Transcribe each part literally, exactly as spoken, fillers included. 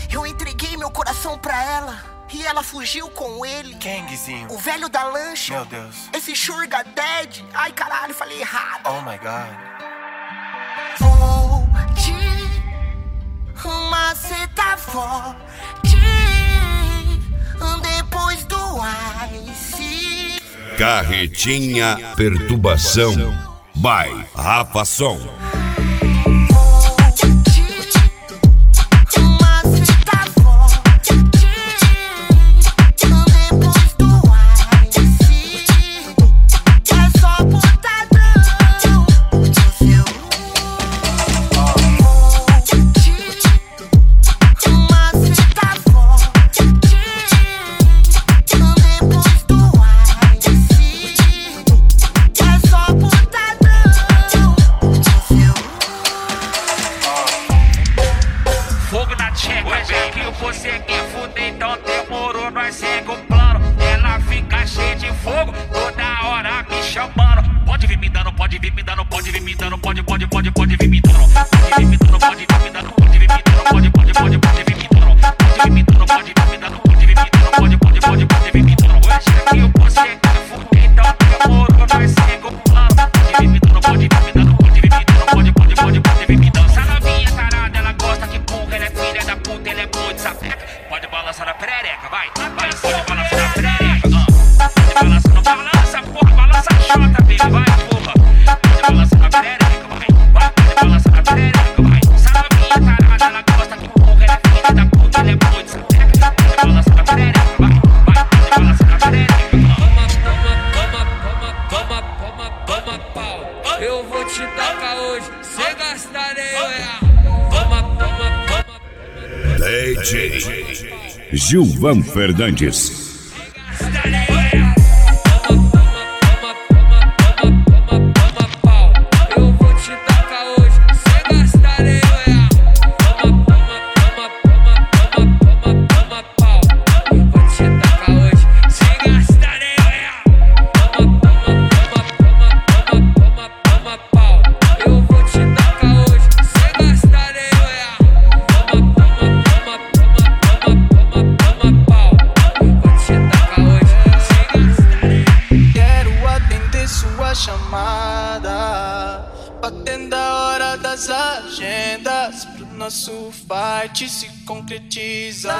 Eu entreguei meu coração pra ela e ela fugiu com ele. Quem, Guizinho? O velho da lancha. Meu Deus. Esse sugar daddy. Ai, caralho, falei errado. Oh my God. Vou te macetar forte depois do ice. Carretinha Perturbação by Rafa Som. Você quer fuder, então demorou, nós segue o plano. Ela fica cheia de fogo, toda hora me chamando. Pode vir me dando, pode vir me dando, pode vir me dando, pode, pode, pode, pode vir me dando. Pode vir me dando, pode vir me dando, pode vir me dando, pode, pode, pode, pode vir me dando. Pode vir me dando, pode vir me dando, pode vir me dando, pode, pode, pode, pode vir me dando. Hoje que você quer fuder, então demorou, nós segue o plano. Pode vir me dando, pode vir me dando, pode vir me dando, pode, pode, pode, pode vir me dando. Essa novinha tarada, ela gosta que porra, ela é filha da puta, ela é boa de sapeca. Pode balançar na perereca, vai, vai, pode balançar na perereca, uh. Pode balançar, não balança, porra, balança a chota, baby, vai, porra. Pode balançar na perereca, vai, vai, pode balançar na perereca, vai. Essa novinha tarada, ela gosta que porra, ela é filha da puta, ela é boa de sapeca. Pode balançar na perereca, vai, vai, pode balançar na perereca, uh. Toma, toma, toma, toma, toma, toma pau. Eu vou te tacar hoje, sem gastar nenhum real. Toma, toma, toma. D J Gilvan Fernandes. Batendo a hora das agendas pro nosso fight se concretizar.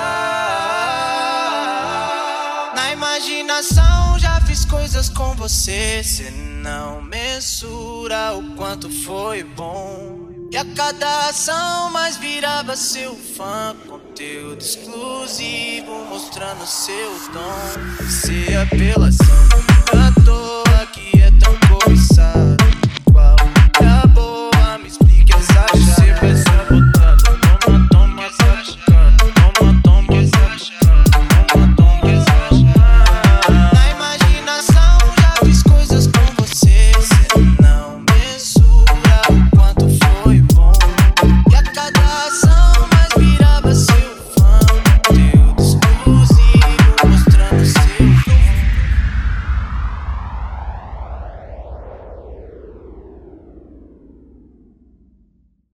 Na imaginação já fiz coisas com você, cê não mensura o quanto foi bom. E a cada ação mais virava seu fã, conteúdo exclusivo mostrando seu dom. Se apelação